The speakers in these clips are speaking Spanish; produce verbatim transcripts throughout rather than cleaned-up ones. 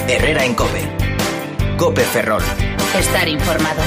Herrera en COPE. COPE Ferrol. Estar informado.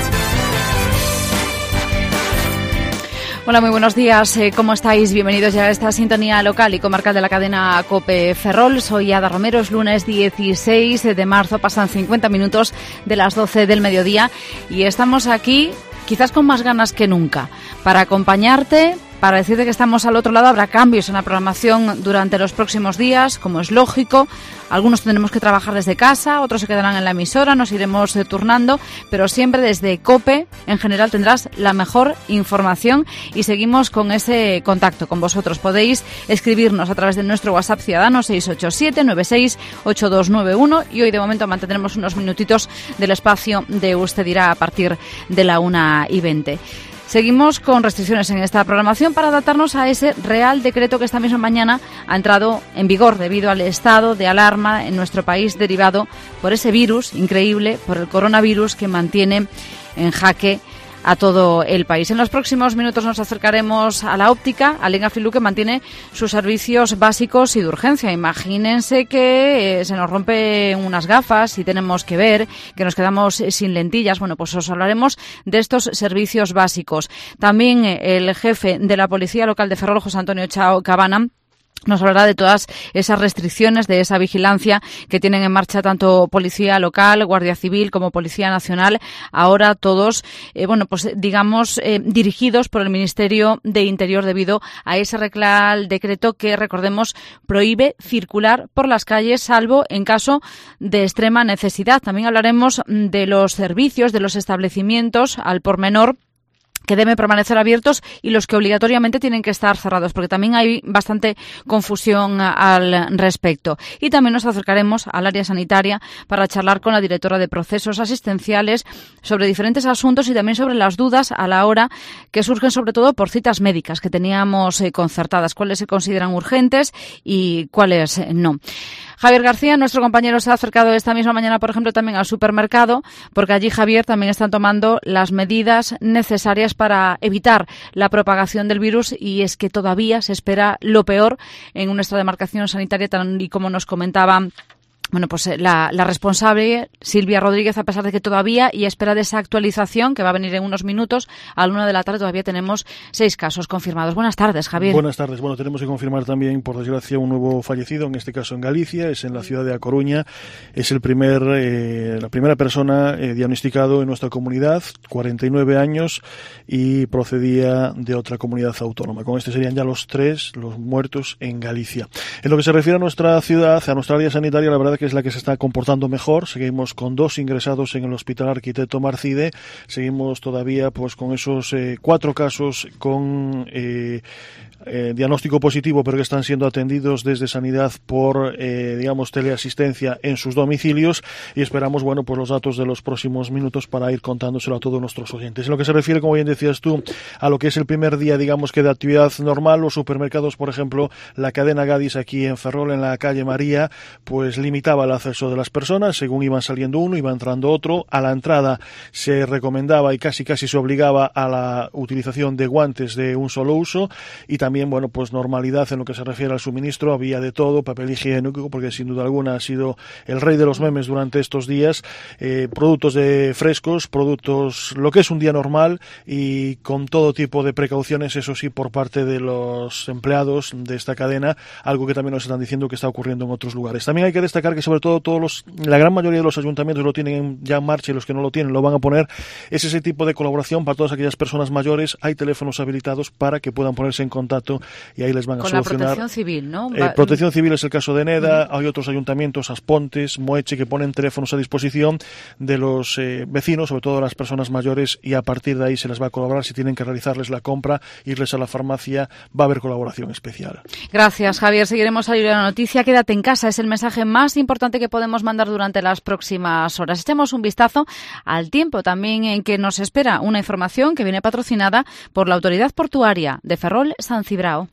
Hola, muy buenos días. Eh, ¿Cómo estáis? Bienvenidos ya a esta sintonía local y comarcal de la cadena COPE Ferrol. Soy Ada Romero, es lunes dieciséis de marzo, pasan cincuenta minutos de las doce del mediodía y estamos aquí quizás con más ganas que nunca para acompañarte, para decirte que estamos al otro lado. Habrá cambios en la programación durante los próximos días, como es lógico. Algunos tendremos que trabajar desde casa, otros se quedarán en la emisora, nos iremos eh, turnando, pero siempre desde COPE, en general, tendrás la mejor información y seguimos con ese contacto con vosotros. Podéis escribirnos a través de nuestro WhatsApp ciudadano seis ocho siete nueve seis ocho dos nueve uno y hoy de momento mantendremos unos minutitos del espacio de Usted Dirá a partir de la una y veinte. Seguimos con restricciones en esta programación para adaptarnos a ese Real Decreto que esta misma mañana ha entrado en vigor debido al estado de alarma en nuestro país derivado por ese virus increíble, por el coronavirus que mantiene en jaque a todo el país. En los próximos minutos nos acercaremos a la óptica, a Lenga Filú, que mantiene sus servicios básicos y de urgencia. Imagínense que eh, se nos rompen unas gafas y tenemos que ver, que nos quedamos sin lentillas. Bueno, pues os hablaremos de estos servicios básicos. También eh, el jefe de la Policía Local de Ferrol, José Antonio Chao Cabana, nos hablará de todas esas restricciones, de esa vigilancia que tienen en marcha tanto Policía Local, Guardia Civil como Policía Nacional, ahora todos, eh, bueno, pues digamos, eh, dirigidos por el Ministerio de Interior debido a ese Real Decreto que, recordemos, prohíbe circular por las calles salvo en caso de extrema necesidad. También hablaremos de los servicios, de los establecimientos al por menor que deben permanecer abiertos y los que obligatoriamente tienen que estar cerrados, porque también hay bastante confusión al respecto. Y también nos acercaremos al área sanitaria para charlar con la directora de procesos asistenciales sobre diferentes asuntos y también sobre las dudas a la hora que surgen sobre todo por citas médicas que teníamos eh, concertadas, cuáles se consideran urgentes y cuáles eh, no. Javier García, nuestro compañero, se ha acercado esta misma mañana, por ejemplo, también al supermercado, porque allí, Javier, también están tomando las medidas necesarias para evitar la propagación del virus y es que todavía se espera lo peor en nuestra demarcación sanitaria, tal y como nos comentaba Bueno, pues la, la responsable, Silvia Rodríguez, a pesar de que todavía, y a espera de esa actualización, que va a venir en unos minutos, a la una de la tarde todavía tenemos seis casos confirmados. Buenas tardes, Javier. Buenas tardes. Bueno, tenemos que confirmar también, por desgracia, un nuevo fallecido, en este caso en Galicia, es en la ciudad de A Coruña. Es el primer, eh, la primera persona eh, diagnosticado en nuestra comunidad, cuarenta y nueve años, y procedía de otra comunidad autónoma. Con este serían ya los tres, los muertos en Galicia. En lo que se refiere a nuestra ciudad, a nuestra área sanitaria, la verdad que es la que se está comportando mejor. Seguimos con dos ingresados en el Hospital Arquitecto Marcide. Seguimos todavía pues con esos eh, cuatro casos con eh, eh, diagnóstico positivo, pero que están siendo atendidos desde Sanidad por, eh, digamos, teleasistencia en sus domicilios, y esperamos, bueno, pues los datos de los próximos minutos para ir contándoselo a todos nuestros oyentes. En lo que se refiere, como bien decías tú, a lo que es el primer día, digamos que de actividad normal, los supermercados, por ejemplo, la cadena Gadis aquí en Ferrol, en la calle María, pues limitaba el acceso de las personas, según iban saliendo uno, iba entrando otro. A la entrada se recomendaba y casi casi se obligaba a la utilización de guantes de un solo uso, y también, bueno, pues normalidad en lo que se refiere al suministro, había de todo, papel higiénico, porque sin duda alguna ha sido el rey de los memes durante estos días, eh, productos de frescos, productos, lo que es un día normal, y con todo tipo de precauciones, eso sí, por parte de los empleados de esta cadena, algo que también nos están diciendo que está ocurriendo en otros lugares. También hay que destacar que sobre todo todos los, la gran mayoría de los ayuntamientos lo tienen ya en marcha, y los que no lo tienen lo van a poner, es ese tipo de colaboración para todas aquellas personas mayores. Hay teléfonos habilitados para que puedan ponerse en contacto y ahí les van a con solucionar. Con la Protección Civil, ¿no? Eh, Protección Civil es el caso de Neda, uh-huh. Hay otros ayuntamientos, Aspontes, Moeche, que ponen teléfonos a disposición de los eh, vecinos, sobre todo de las personas mayores, y a partir de ahí se les va a colaborar. Si tienen que realizarles la compra, irles a la farmacia, va a haber colaboración especial. Gracias, Javier. Seguiremos a la noticia. Quédate en casa, es el mensaje más importante que podemos mandar durante las próximas horas. Echemos un vistazo al tiempo también, en que nos espera una información que viene patrocinada por la Autoridad Portuaria de Ferrol San Cibrao.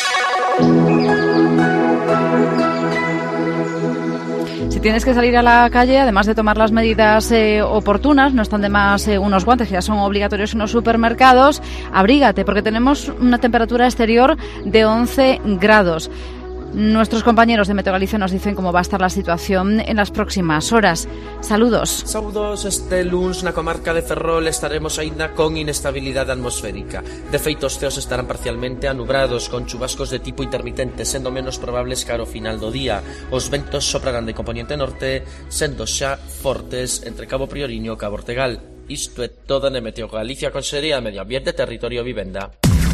Si tienes que salir a la calle, además de tomar las medidas eh, oportunas, no están de más eh, unos guantes que ya son obligatorios en los supermercados, abrígate, porque tenemos una temperatura exterior de once grados. Nuestros compañeros de Meteo Galicia nos dicen cómo va a estar la situación en las próximas horas. Saludos. Saúdos, este luns na comarca de Ferrol estaremos aínda con inestabilidade atmosférica. De feito, os ceos estarán parcialmente anubrados con chubascos de tipo intermitente, sendo menos probables cara ao final do día. Os ventos soprarán de componente norte, sendo xa fortes entre Cabo Prioriño e Cabo Ortegal. Isto é todo en Meteo Galicia, Consellería de Medio Ambiente, Territorio e Vivenda.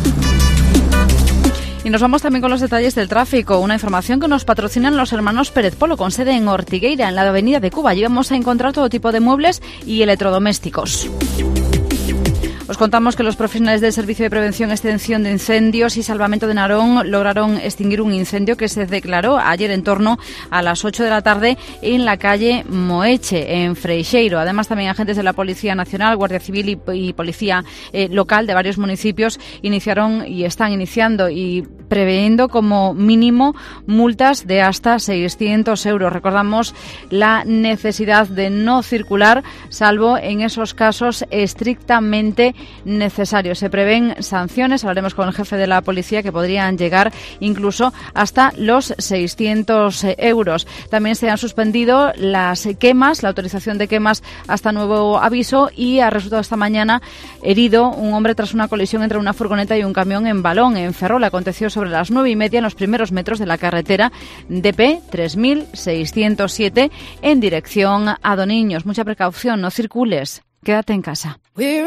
Y nos vamos también con los detalles del tráfico. Una información que nos patrocinan los hermanos Pérez Polo, con sede en Ortigueira, en la avenida de Cuba. Allí vamos a encontrar todo tipo de muebles y electrodomésticos. Os contamos que los profesionales del Servicio de Prevención, Extinción de Incendios y Salvamento de Narón lograron extinguir un incendio que se declaró ayer en torno a las ocho de la tarde en la calle Moeche, en Freixeiro. Además, también agentes de la Policía Nacional, Guardia Civil y, y Policía eh, Local de varios municipios iniciaron y están iniciando y preveyendo como mínimo multas de hasta seiscientos euros. Recordamos la necesidad de no circular, salvo en esos casos estrictamente necesarios. Se prevén sanciones, hablaremos con el jefe de la policía, que podrían llegar incluso hasta los seiscientos euros. También se han suspendido las quemas, la autorización de quemas hasta nuevo aviso, y ha resultado esta mañana herido un hombre tras una colisión entre una furgoneta y un camión en Balón, en Ferrol. Aconteció sobre las nueve y media en los primeros metros de la carretera D P tres mil seiscientos siete en dirección a Doniños. Mucha precaución, no circules. Quédate en casa.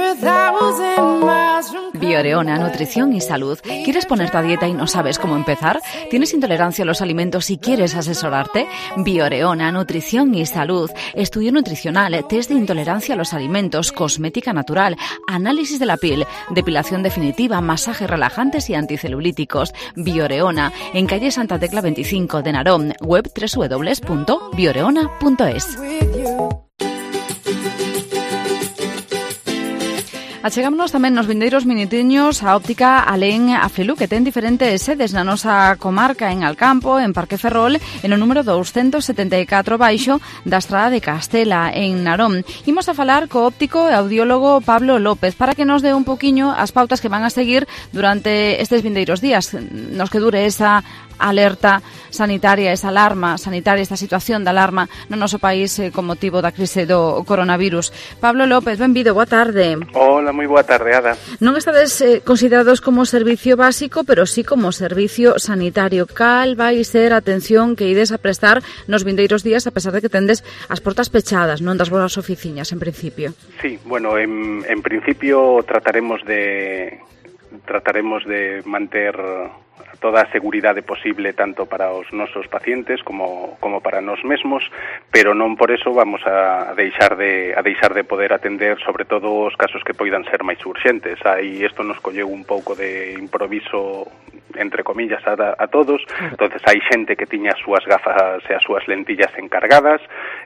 Bioreona, nutrición y salud. ¿Quieres ponerte a dieta y no sabes cómo empezar? ¿Tienes intolerancia a los alimentos y quieres asesorarte? Bioreona, nutrición y salud. Estudio nutricional, test de intolerancia a los alimentos, cosmética natural, análisis de la piel, depilación definitiva, masajes relajantes y anticelulíticos. Bioreona, en calle Santa Tecla veinticinco de Narón. Web doble u doble u doble u punto bioreona punto es. Achegámonos tamén nos vindeiros minutiños a óptica Alén Aflelu, que ten diferentes sedes na nosa comarca, en Alcampo, en Parque Ferrol, en o número doscientos setenta e catro baixo da Estrada de Castela, en Narón. Imos a falar co óptico e audiólogo Pablo López para que nos dé un poquinho as pautas que van a seguir durante estes vindeiros días, nos que dure esa alerta sanitaria, esa alarma sanitaria, esta situación de alarma no noso país eh, con motivo da crise do coronavirus. Pablo López, benvido, boa tarde. Hola, moi boa tarde, Ada. Non estades eh, considerados como servicio básico, pero sí como servicio sanitario. Cal vai ser a atención que ides a prestar nos vindeiros días, a pesar de que tendes as portas pechadas, non das vosas oficinas, en principio? Sí, bueno, en, en principio trataremos de trataremos de manter toda a seguridade posible tanto para os nosos pacientes como como para nós mesmos, pero non por eso vamos a deixar de a deixar de poder atender sobre todo os casos que poidan ser máis urxentes. Aí isto nos colleu un pouco de improviso, entre comillas, a, a todos. Entonces hai xente que tiña as súas gafas e as súas lentillas encargadas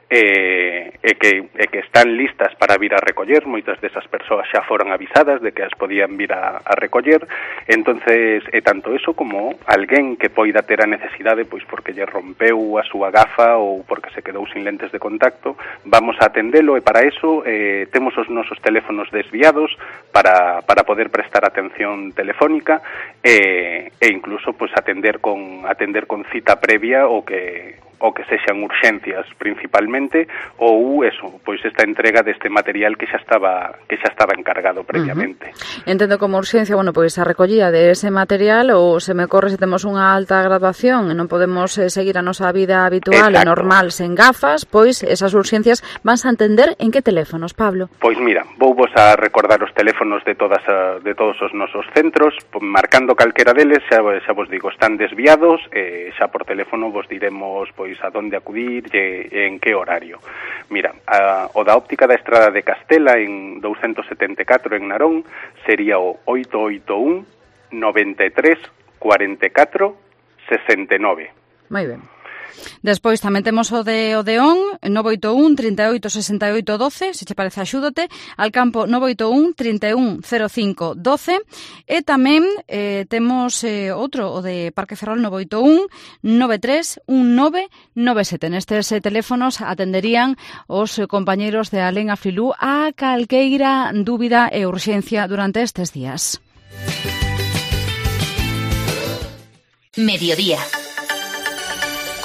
e, e, que, e que están listas para vir a recoller. Moitas desas persoas xa foron avisadas de que as podían vir a, a recoller. Entonces, e tanto eso como alguén que poida ter a necesidade, pois porque lle rompeu a súa gafa ou porque se quedou sin lentes de contacto, vamos a atendelo, e para eso eh, temos os nosos teléfonos desviados para, para poder prestar atención telefónica e, e incluso pois atender con atender con cita previa o que o que sexan urxencias principalmente, ou eso, pois esta entrega deste material que xa estaba que xa estaba encargado previamente. Uh-huh. Entendo como urxencia, bueno, pois a recollida de ese material, ou se me corre se temos unha alta graduación e non podemos eh, seguir a nosa vida habitual e normal sen gafas, pois esas urxencias van a entender en que teléfonos, Pablo? Pois mira, vou vos a recordar os teléfonos de todas a, de todos os nosos centros, marcando calquera deles, xa, xa vos digo, están desviados, e xa por teléfono vos diremos pois a donde acudir e, e en que horario. Mira, a, o da óptica da Estrada de Castela en doscientos setenta e catro en Narón sería o oito oito un, noventa e tres, cuarenta e catro, sesenta e nove. Moi ben. Despois tamén temos o de Odeón, nove oito un, trinta e oito, sesenta e oito, doce, se che parece axúdote, Alcampo nove oito un, trinta e un, cero cinco, doce, e tamén eh, temos eh, outro, o de Parque Ferrol, nove oito un, nove tres, un nove nove sete. Nestes eh, teléfonos atenderían os eh, compañeiros de Alén Aflelu a calqueira dúbida e urxencia durante estes días. Mediodía.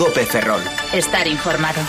COPE Ferrol. Estar informado.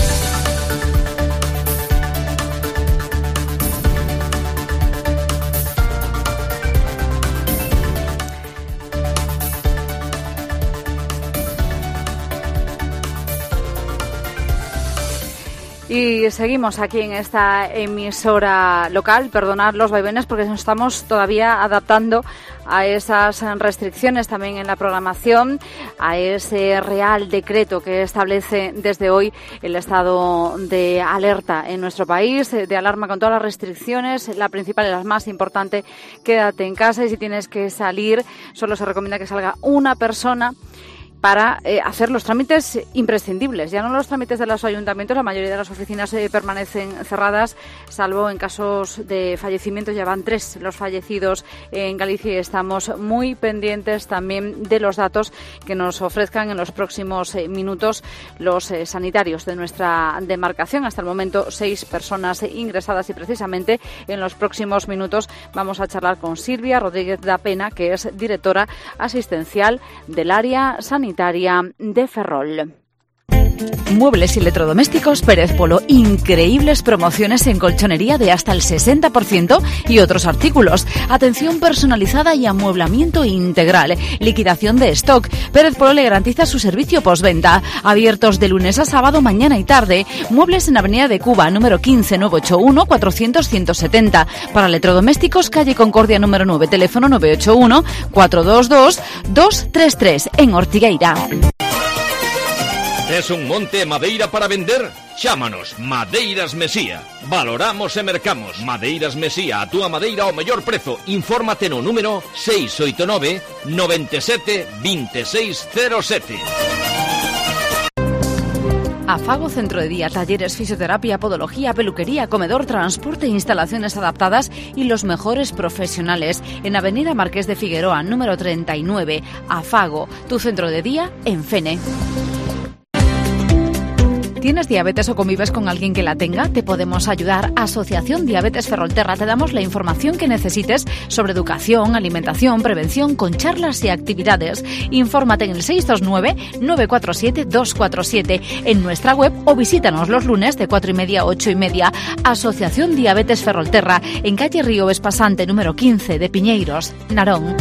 Y seguimos aquí en esta emisora local. Perdonad los vaivenes porque nos estamos todavía adaptando a esas restricciones también en la programación, a ese Real Decreto que establece desde hoy el estado de alerta en nuestro país, de alarma con todas las restricciones. La principal y la más importante, quédate en casa, y si tienes que salir, solo se recomienda que salga una persona para eh, hacer los trámites imprescindibles. Ya no los trámites de los ayuntamientos, la mayoría de las oficinas eh, permanecen cerradas, salvo en casos de fallecimiento. Ya van tres los fallecidos en Galicia y estamos muy pendientes también de los datos que nos ofrezcan en los próximos eh, minutos los eh, sanitarios de nuestra demarcación. Hasta el momento, seis personas ingresadas, y precisamente en los próximos minutos vamos a charlar con Silvia Rodríguez da Pena, que es directora asistencial del área sanitaria de Ferrol. Muebles y electrodomésticos Pérez Polo. Increíbles promociones en colchonería de hasta el sesenta por ciento y otros artículos. Atención personalizada y amueblamiento integral. Liquidación de stock. Pérez Polo le garantiza su servicio postventa. Abiertos de lunes a sábado, mañana y tarde. Muebles en Avenida de Cuba, número quince, nueve ocho uno, cuatrocientos, ciento setenta. Para electrodomésticos, calle Concordia número nueve, teléfono nueve ocho uno, cuatro dos dos, dos tres tres, en Ortigueira. ¿Es un monte de madeira para vender? Chámanos Madeiras Mesía. Valoramos e mercamos. Madeiras Mesía, a túa madeira ao mellor prezo. Infórmate no número seis oito nove, nove sete, dos seis cero sete. Afago Centro de Día, talleres, fisioterapia, podología, peluquería, comedor, transporte, instalaciones adaptadas y los mejores profesionales. En Avenida Marqués de Figueroa, número treinta y nueve. Afago, tu centro de día en Fene. ¿Tienes diabetes o convives con alguien que la tenga? Te podemos ayudar. Asociación Diabetes Ferrolterra. Te damos la información que necesites sobre educación, alimentación, prevención, con charlas y actividades. Infórmate en el seis dos nueve, nueve cuatro siete, dos cuatro siete, en nuestra web, o visítanos los lunes de cuatro y media a ocho y media. Asociación Diabetes Ferrolterra, en calle Río Vespasante, número quince, de Piñeiros, Narón.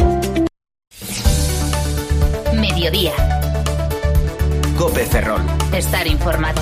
Mediodía. COPE Ferrol. Estar informado.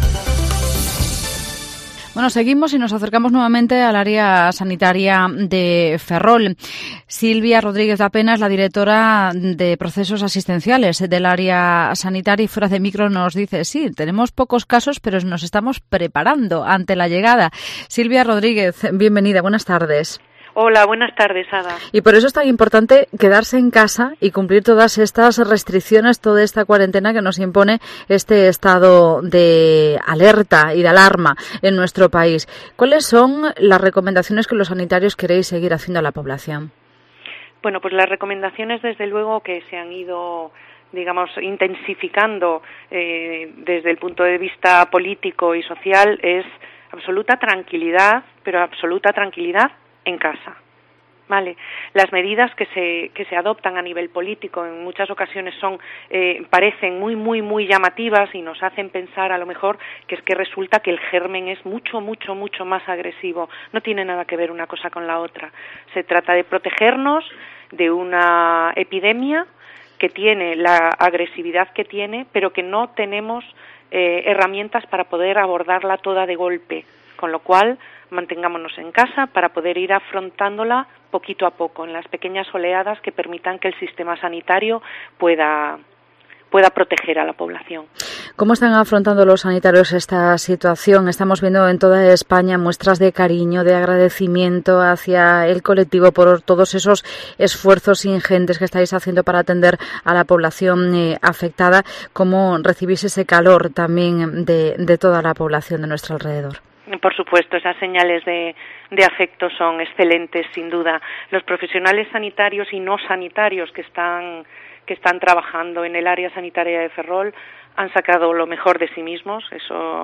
Bueno, seguimos y nos acercamos nuevamente al área sanitaria de Ferrol. Silvia Rodríguez da Pena es la directora de procesos asistenciales del área sanitaria, y fuera de micro nos dice, sí, tenemos pocos casos, pero nos estamos preparando ante la llegada. Silvia Rodríguez, bienvenida, buenas tardes. Hola, buenas tardes, Ada. Y por eso es tan importante quedarse en casa y cumplir todas estas restricciones, toda esta cuarentena que nos impone este estado de alerta y de alarma en nuestro país. ¿Cuáles son las recomendaciones que los sanitarios queréis seguir haciendo a la población? Bueno, pues las recomendaciones, desde luego, que se han ido, digamos, intensificando eh, desde el punto de vista político y social, es absoluta tranquilidad, pero absoluta tranquilidad en casa, ¿vale? Las medidas que se que se adoptan a nivel político en muchas ocasiones son eh, parecen muy muy muy llamativas y nos hacen pensar a lo mejor que es que resulta que el germen es mucho mucho mucho más agresivo. No tiene nada que ver una cosa con la otra. Se trata de protegernos de una epidemia que tiene la agresividad que tiene, pero que no tenemos eh, herramientas para poder abordarla toda de golpe, con lo cual mantengámonos en casa para poder ir afrontándola poquito a poco, en las pequeñas oleadas que permitan que el sistema sanitario pueda, pueda proteger a la población. ¿Cómo están afrontando los sanitarios esta situación? Estamos viendo en toda España muestras de cariño, de agradecimiento hacia el colectivo por todos esos esfuerzos ingentes que estáis haciendo para atender a la población eh, afectada. ¿Cómo recibís ese calor también de, de toda la población de nuestro alrededor? Por supuesto, esas señales de, de afecto son excelentes, sin duda. Los profesionales sanitarios y no sanitarios que están, que están trabajando en el área sanitaria de Ferrol han sacado lo mejor de sí mismos, eso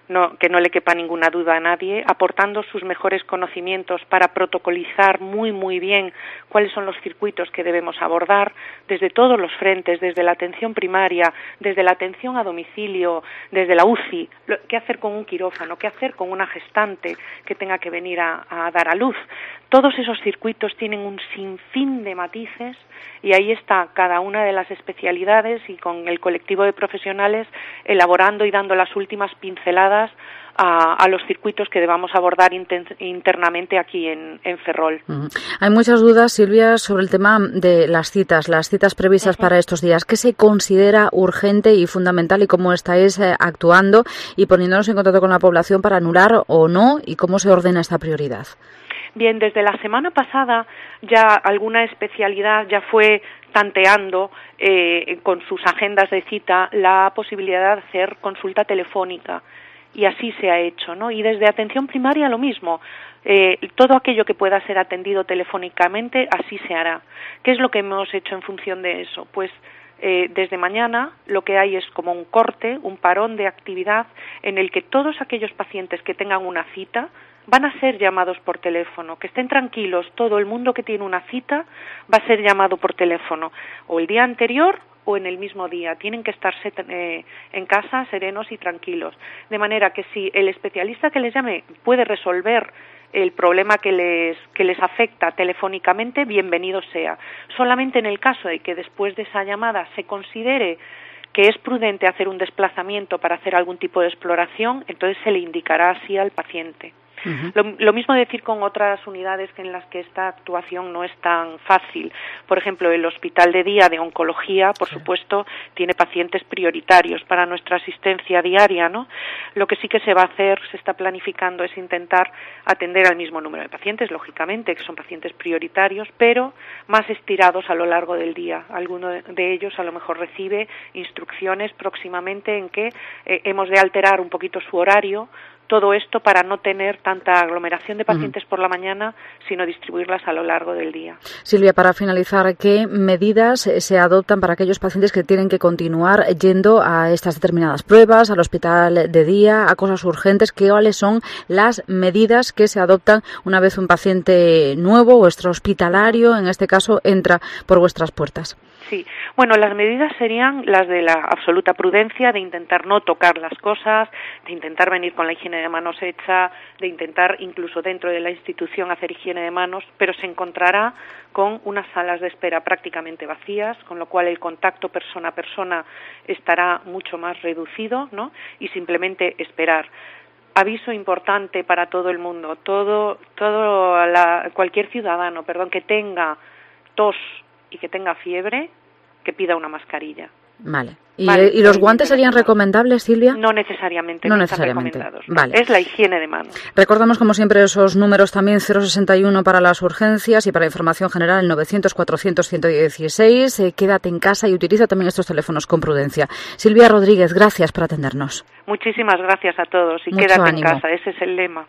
No, que no le quepa ninguna duda a nadie, aportando sus mejores conocimientos para protocolizar muy, muy bien cuáles son los circuitos que debemos abordar desde todos los frentes, desde la atención primaria, desde la atención a domicilio, desde la U C I, lo, qué hacer con un quirófano, qué hacer con una gestante que tenga que venir a, a dar a luz. Todos esos circuitos tienen un sinfín de matices y ahí está cada una de las especialidades y con el colectivo de profesionales elaborando y dando las últimas pinceladas a, a los circuitos que debamos abordar inten, internamente aquí en, en Ferrol. Uh-huh. Hay muchas dudas, Silvia, sobre el tema de las citas, las citas previstas uh-huh. para estos días. ¿Qué se considera urgente y fundamental y cómo estáis eh, actuando y poniéndonos en contacto con la población para anular o no y cómo se ordena esta prioridad? Bien, desde la semana pasada ya alguna especialidad ya fue tanteando eh, con sus agendas de cita la posibilidad de hacer consulta telefónica y así se ha hecho, ¿no? Y desde atención primaria lo mismo, eh, todo aquello que pueda ser atendido telefónicamente así se hará. ¿Qué es lo que hemos hecho en función de eso? Pues Eh, desde mañana lo que hay es como un corte, un parón de actividad en el que todos aquellos pacientes que tengan una cita van a ser llamados por teléfono, que estén tranquilos, todo el mundo que tiene una cita va a ser llamado por teléfono, o el día anterior o en el mismo día, tienen que estarse eh, en casa serenos y tranquilos, de manera que si el especialista que les llame puede resolver el problema que les que les afecta telefónicamente, bienvenido sea. Solamente en el caso de que después de esa llamada se considere que es prudente hacer un desplazamiento para hacer algún tipo de exploración, entonces se le indicará así al paciente. Uh-huh. Lo, lo mismo decir con otras unidades que en las que esta actuación no es tan fácil. Por ejemplo, el Hospital de Día de Oncología, por sí. supuesto, tiene pacientes prioritarios para nuestra asistencia diaria, ¿no? Lo que sí que se va a hacer, se está planificando, es intentar atender al mismo número de pacientes, lógicamente, que son pacientes prioritarios, pero más estirados a lo largo del día. Alguno de ellos a lo mejor recibe instrucciones próximamente en que eh, hemos de alterar un poquito su horario. Todo esto para no tener tanta aglomeración de pacientes uh-huh. por la mañana, sino distribuirlas a lo largo del día. Silvia, para finalizar, ¿qué medidas se adoptan para aquellos pacientes que tienen que continuar yendo a estas determinadas pruebas, al hospital de día, a cosas urgentes? ¿Cuáles son las medidas que se adoptan una vez un paciente nuevo o extrahospitalario, en este caso, entra por vuestras puertas? Sí, bueno, las medidas serían las de la absoluta prudencia, de intentar no tocar las cosas, de intentar venir con la higiene de manos hecha, de intentar incluso dentro de la institución hacer higiene de manos, pero se encontrará con unas salas de espera prácticamente vacías, con lo cual el contacto persona a persona estará mucho más reducido, ¿no? Y simplemente esperar. Aviso importante para todo el mundo, todo, todo la, cualquier ciudadano, perdón, que tenga tos y que tenga fiebre, que pida una mascarilla. Vale. ¿Y, vale, ¿y los guantes serían recomendables, Silvia? No necesariamente. No necesariamente. Vale. Es la higiene de manos. Recordamos, como siempre, esos números también: cero sesenta y uno para las urgencias y para información general el novecientos cuatrocientos ciento dieciséis. Eh, quédate en casa y utiliza también estos teléfonos con prudencia. Silvia Rodríguez, gracias por atendernos. Muchísimas gracias a todos y Mucho quédate ánimo. en casa, ese es el lema.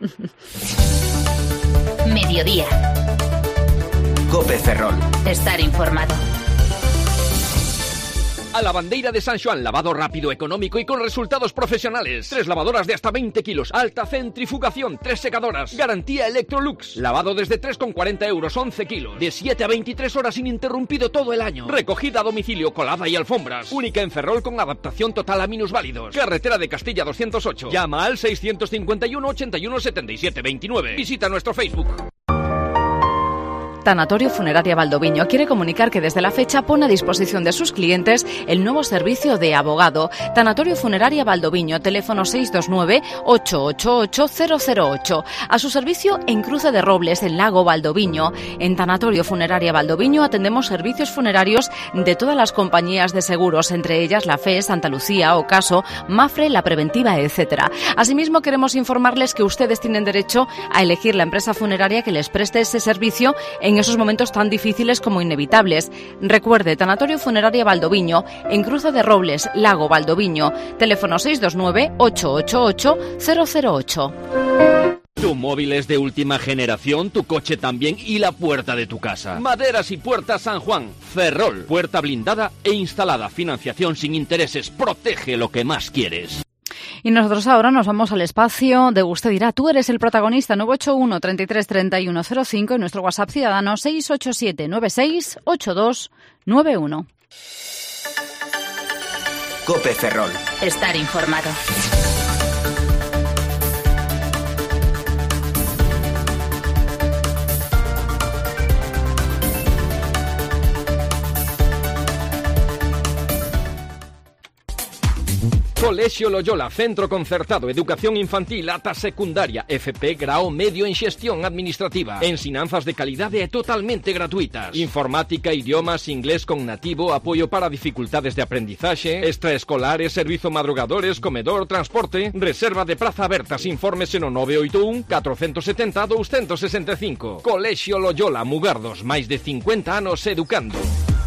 Mediodía. COPE Ferrol. Estar informado. A Lavandeira de San Xoán, lavado rápido, económico y con resultados profesionales. Tres lavadoras de hasta veinte kilos, alta centrifugación, tres secadoras, garantía Electrolux. Lavado desde tres con cuarenta euros, once kilos, de siete a veintitrés horas ininterrumpido todo el año. Recogida a domicilio, colada y alfombras. Única en Ferrol con adaptación total a minusválidos. Carretera de Castilla doscientos ocho. Llama al seiscientos cincuenta y uno, ochenta y uno, setenta y siete, veintinueve. Visita nuestro Facebook. Tanatorio Funeraria Valdoviño quiere comunicar que desde la fecha pone a disposición de sus clientes el nuevo servicio de abogado. Tanatorio Funeraria Valdoviño, teléfono seis dos nueve, ocho ocho ocho, cero cero ocho. A su servicio en Cruce de Robles, en Lago Valdoviño. En Tanatorio Funeraria Valdoviño atendemos servicios funerarios de todas las compañías de seguros, entre ellas la F E, Santa Lucía, Ocaso, Mafre, La Preventiva, etcétera. Asimismo, queremos informarles que ustedes tienen derecho a elegir la empresa funeraria que les preste ese servicio en esos momentos tan difíciles como inevitables. Recuerde, Tanatorio Funeraria Valdoviño, en Cruce de Robles, Lago Valdoviño, teléfono seis dos nueve, ocho ocho ocho, cero cero ocho. Tu móvil es de última generación, tu coche también y la puerta de tu casa. Maderas y Puertas San Juan, Ferrol, puerta blindada e instalada, financiación sin intereses, protege lo que más quieres. Y nosotros ahora nos vamos al espacio de Usted dirá. Tú eres el protagonista. Nueve ocho uno, treinta y tres, treinta y uno cero cinco y nuestro WhatsApp ciudadano seis ocho siete, nueve seis, ocho dos nueve uno. COPE Ferrol. Estar informado. Colegio Loyola, Centro Concertado, Educación Infantil ata secundaria, F P, grao medio en xestión administrativa, ensinanzas de calidade e totalmente gratuitas, informática, idiomas, inglés con nativo, apoio para dificultades de aprendizaxe, extraescolares, servizo madrugadores, comedor, transporte, reserva de praza abertas, informes no nove oito un, catro sete zero, dous seis cinco. Colegio Loyola, Mugardos, máis de cincuenta anos educando.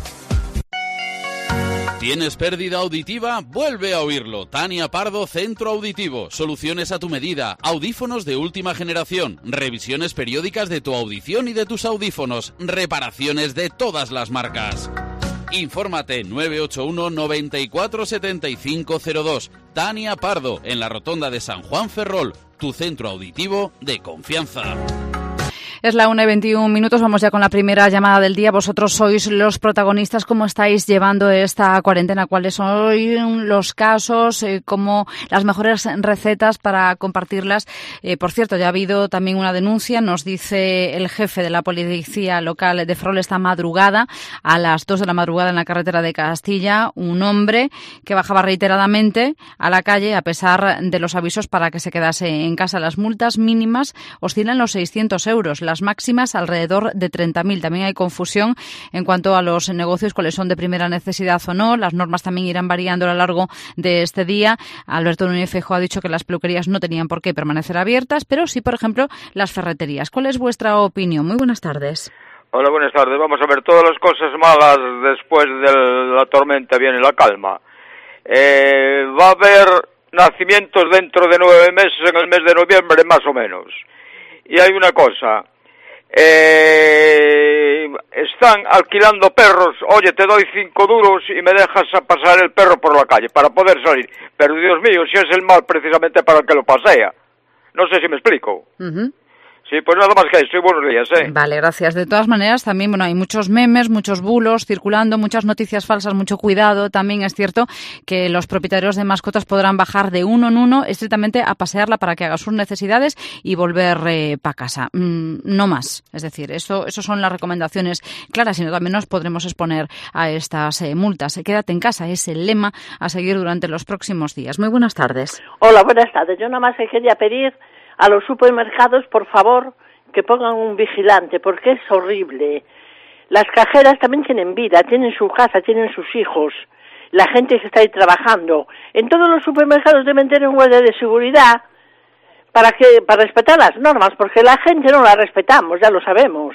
¿Tienes pérdida auditiva? Vuelve a oírlo. Tania Pardo, Centro Auditivo. Soluciones a tu medida. Audífonos de última generación. Revisiones periódicas de tu audición y de tus audífonos. Reparaciones de todas las marcas. Infórmate nueve ocho uno, noventa y cuatro, setenta y cinco cero dos. Tania Pardo, en la rotonda de San Juan Ferrol. Tu centro auditivo de confianza. Es la una y veintiún minutos, vamos ya con la primera llamada del día. Vosotros sois los protagonistas. ¿Cómo estáis llevando esta cuarentena? ¿Cuáles son los casos? Eh, ¿Cómo las mejores recetas para compartirlas? Eh, por cierto, ya ha habido también una denuncia. Nos dice el jefe de la policía local de Ferrol esta madrugada, a las dos de la madrugada en la carretera de Castilla, un hombre que bajaba reiteradamente a la calle a pesar de los avisos para que se quedase en casa. Las multas mínimas oscilan los seiscientos euros. Las máximas alrededor de treinta mil. También hay confusión en cuanto a los negocios, cuáles son de primera necesidad o no. Las normas también irán variando a lo largo de este día. Alberto Núñez Feijóo ha dicho que las peluquerías no tenían por qué permanecer abiertas, pero sí, por ejemplo, las ferreterías. ¿Cuál es vuestra opinión? Muy buenas tardes. Hola, buenas tardes. Vamos a ver, todas las cosas malas después de la tormenta viene la calma. Eh, va a haber nacimientos dentro de nueve meses, en el mes de noviembre, más o menos. Y hay una cosa... Eh, están alquilando perros. Oye, te doy cinco duros y me dejas a pasar el perro por la calle para poder salir. Pero Dios mío, si es el mal precisamente para el que lo pasea. No sé si me explico. Uh-huh. Sí, pues nada más que eso. Y buenos días, ¿eh? Vale, gracias. De todas maneras, también, bueno, hay muchos memes, muchos bulos circulando, muchas noticias falsas, mucho cuidado. También es cierto que los propietarios de mascotas podrán bajar de uno en uno estrictamente a pasearla para que haga sus necesidades y volver eh, para casa. Mm, no más. Es decir, eso, eso son las recomendaciones claras, sino también nos podremos exponer a estas eh, multas. Quédate en casa es el lema a seguir durante los próximos días. Muy buenas tardes. Hola, buenas tardes. Yo nada más quería pedir a los supermercados, por favor, que pongan un vigilante, porque es horrible. Las cajeras también tienen vida, tienen su casa, tienen sus hijos, la gente que está ahí trabajando. En todos los supermercados deben tener un guardia de seguridad para que para respetar las normas, porque la gente no las respetamos, ya lo sabemos.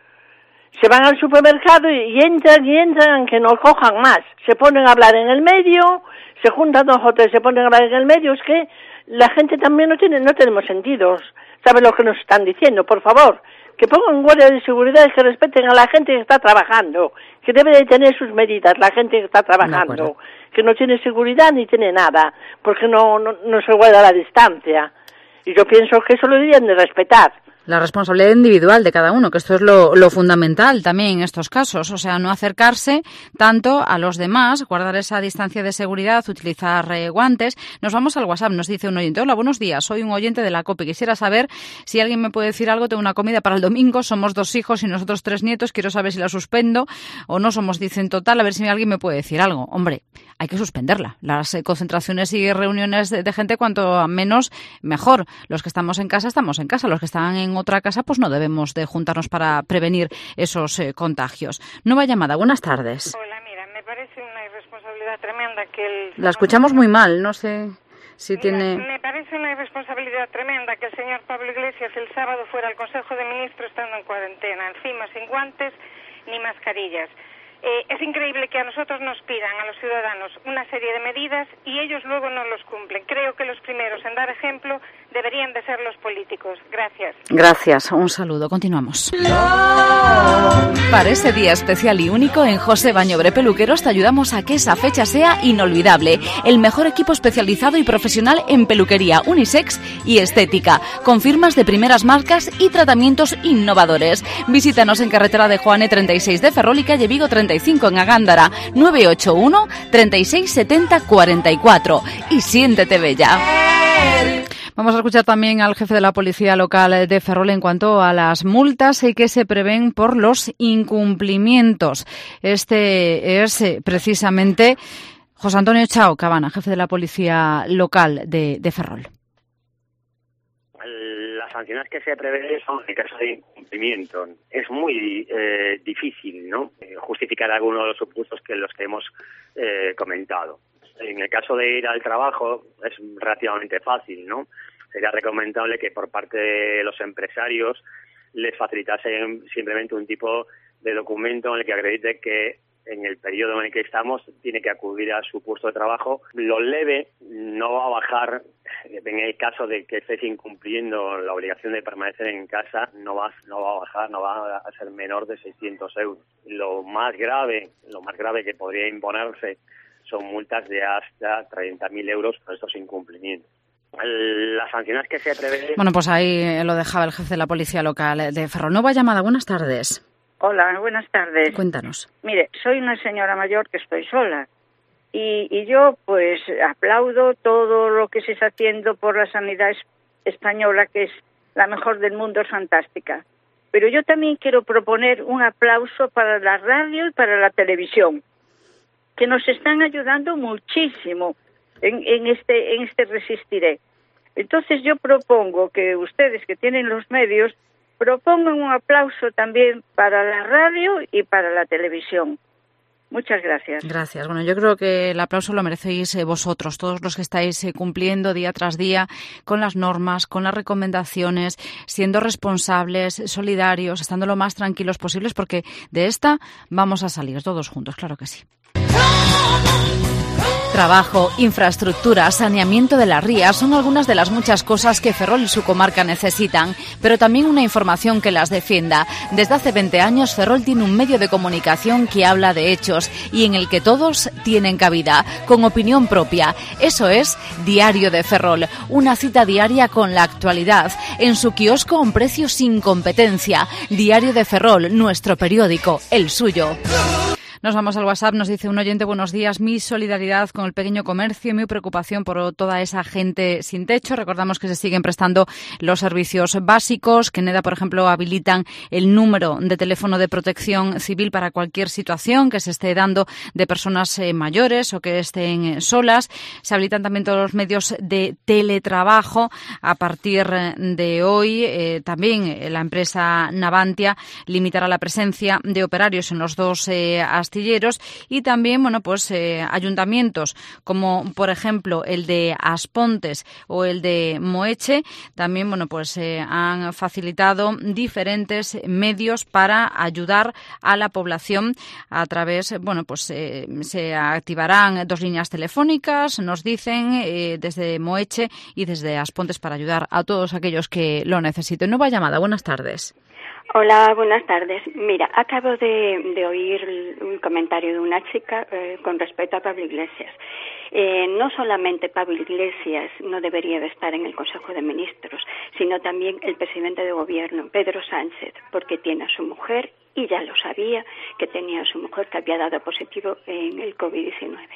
Se van al supermercado y entran y entran, que no cojan más. Se ponen a hablar en el medio, se juntan dos o tres, se ponen a hablar en el medio. Es que la gente también no tiene, no tenemos sentidos. ¿Saben lo que nos están diciendo? Por favor, que pongan guardias de seguridad y que respeten a la gente que está trabajando, que debe de tener sus medidas la gente que está trabajando, que no tiene seguridad ni tiene nada, porque no, no, no se guarda la distancia. Y yo pienso que eso lo deberían de respetar. La responsabilidad individual de cada uno, que esto es lo, lo fundamental también en estos casos. O sea, no acercarse tanto a los demás, guardar esa distancia de seguridad, utilizar eh, guantes. Nos vamos al WhatsApp, nos dice un oyente. Hola, buenos días, soy un oyente de la COPE. Quisiera saber si alguien me puede decir algo. Tengo una comida para el domingo, somos dos hijos y nosotros tres nietos. Quiero saber si la suspendo o no somos, dicen total. A ver si alguien me puede decir algo. Hombre, hay que suspenderla. Las eh, concentraciones y reuniones de, de gente, cuanto menos, mejor. Los que estamos en casa, estamos en casa. Los que están en otra casa, pues no debemos de juntarnos para prevenir esos eh, contagios. Nueva llamada, buenas tardes. Hola, mira, me parece una irresponsabilidad tremenda que el... La escuchamos muy mal, no sé si mira, tiene... Me parece una irresponsabilidad tremenda que el señor Pablo Iglesias el sábado fuera al Consejo de Ministros estando en cuarentena, encima sin guantes ni mascarillas. Eh, es increíble que a nosotros nos pidan, a los ciudadanos, una serie de medidas y ellos luego no los cumplen. Creo que los primeros en dar ejemplo deberían de ser los políticos. Gracias. Gracias, un saludo. Continuamos. Para ese día especial y único, en José Bañobre Peluqueros te ayudamos a que esa fecha sea inolvidable. El mejor equipo especializado y profesional en peluquería, unisex y estética, con firmas de primeras marcas y tratamientos innovadores. Visítanos en carretera de Juane treinta y seis de Ferrol y calle Vigo treinta y cinco en Agándara, nueve ocho uno, treinta y seis, setenta, cuarenta y cuatro. Y siéntete bella. Vamos a escuchar también al jefe de la Policía Local de Ferrol en cuanto a las multas que se prevén por los incumplimientos. Este es precisamente José Antonio Chao Cabana, jefe de la Policía Local de, de Ferrol. Las sanciones que se prevén son en caso de incumplimiento. Es muy eh, difícil, ¿no?, justificar algunos de los supuestos que los que hemos eh, comentado. En el caso de ir al trabajo es relativamente fácil, ¿no? Sería recomendable que por parte de los empresarios les facilitasen simplemente un tipo de documento en el que acredite que en el periodo en el que estamos tiene que acudir a su puesto de trabajo. Lo leve no va a bajar, en el caso de que estés incumpliendo la obligación de permanecer en casa, no va, no va a bajar, no va a ser menor de seiscientos euros. Lo más grave, lo más grave que podría imponerse son multas de hasta treinta mil euros por estos incumplimientos. Las sanciones que se prevén... Bueno, pues ahí lo dejaba el jefe de la Policía Local de Ferrol. Nueva llamada, buenas tardes. Hola, buenas tardes. Cuéntanos. Mire, soy una señora mayor que estoy sola y, y yo pues aplaudo todo lo que se está haciendo por la sanidad es, española, que es la mejor del mundo, es fantástica. Pero yo también quiero proponer un aplauso para la radio y para la televisión, que nos están ayudando muchísimo en, en este en este Resistiré. Entonces yo propongo que ustedes, que tienen los medios, propongan un aplauso también para la radio y para la televisión. Muchas gracias. Gracias. Bueno, yo creo que el aplauso lo merecéis eh, vosotros, todos los que estáis eh, cumpliendo día tras día con las normas, con las recomendaciones, siendo responsables, solidarios, estando lo más tranquilos posibles, porque de esta vamos a salir todos juntos, claro que sí. Trabajo, infraestructura, saneamiento de las rías son algunas de las muchas cosas que Ferrol y su comarca necesitan, pero también una información que las defienda. Desde hace veinte años Ferrol tiene un medio de comunicación que habla de hechos y en el que todos tienen cabida, con opinión propia. Eso es Diario de Ferrol, una cita diaria con la actualidad, en su kiosco a un precio sin competencia. Diario de Ferrol, nuestro periódico, el suyo. Nos vamos al WhatsApp, nos dice un oyente, buenos días, mi solidaridad con el pequeño comercio y mi preocupación por toda esa gente sin techo. Recordamos que se siguen prestando los servicios básicos, que en EDA, por ejemplo, habilitan el número de teléfono de protección civil para cualquier situación que se esté dando de personas eh, mayores o que estén solas. Se habilitan también todos los medios de teletrabajo. A partir de hoy, eh, también eh, la empresa Navantia limitará la presencia de operarios en los dos eh, astilleros y también, bueno, pues eh, ayuntamientos como por ejemplo el de Aspontes o el de Moeche también, bueno, pues eh, han facilitado diferentes medios para ayudar a la población a través, bueno, pues eh, se activarán dos líneas telefónicas, nos dicen, eh, desde Moeche y desde Aspontes para ayudar a todos aquellos que lo necesiten. Nueva llamada, buenas tardes. Hola, buenas tardes. Mira, acabo de, de oír un comentario de una chica eh, con respecto a Pablo Iglesias. Eh, no solamente Pablo Iglesias no debería de estar en el Consejo de Ministros, sino también el presidente de gobierno, Pedro Sánchez, porque tiene a su mujer, y ya lo sabía, que tenía a su mujer que había dado positivo en el covid diecinueve.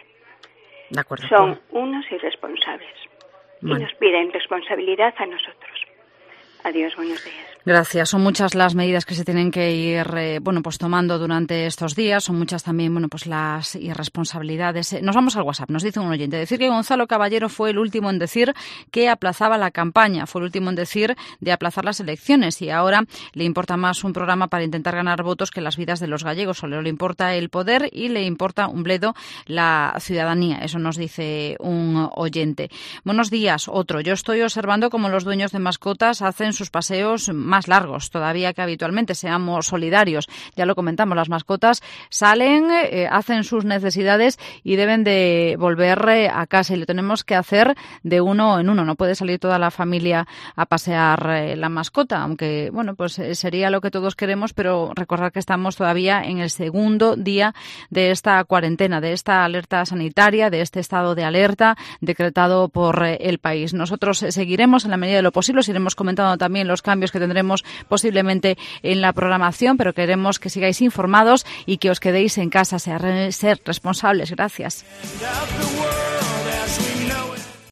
De acuerdo. Son unos irresponsables. Bueno. Y nos piden responsabilidad a nosotros. Adiós, buenos días. Gracias. Son muchas las medidas que se tienen que ir, eh, bueno, pues tomando durante estos días. Son muchas también, bueno, pues las irresponsabilidades. Nos vamos al WhatsApp. Nos dice un oyente decir que Gonzalo Caballero fue el último en decir que aplazaba la campaña, fue el último en decir de aplazar las elecciones y ahora le importa más un programa para intentar ganar votos que las vidas de los gallegos. Solo le importa el poder y le importa un bledo la ciudadanía. Eso nos dice un oyente. Buenos días. Otro. Yo estoy observando cómo los dueños de mascotas hacen den sus paseos más largos todavía que habitualmente. Seamos solidarios. Ya lo comentamos, las mascotas salen, eh, hacen sus necesidades y deben de volver eh, a casa, y lo tenemos que hacer de uno en uno. No puede salir toda la familia a pasear eh, la mascota, aunque bueno, pues eh, sería lo que todos queremos, pero recordar que estamos todavía en el segundo día de esta cuarentena, de esta alerta sanitaria, de este estado de alerta decretado por eh, el país. Nosotros eh, seguiremos en la medida de lo posible, os iremos comentando también los cambios que tendremos posiblemente en la programación, pero queremos que sigáis informados y que os quedéis en casa, ser, ser responsables. Gracias.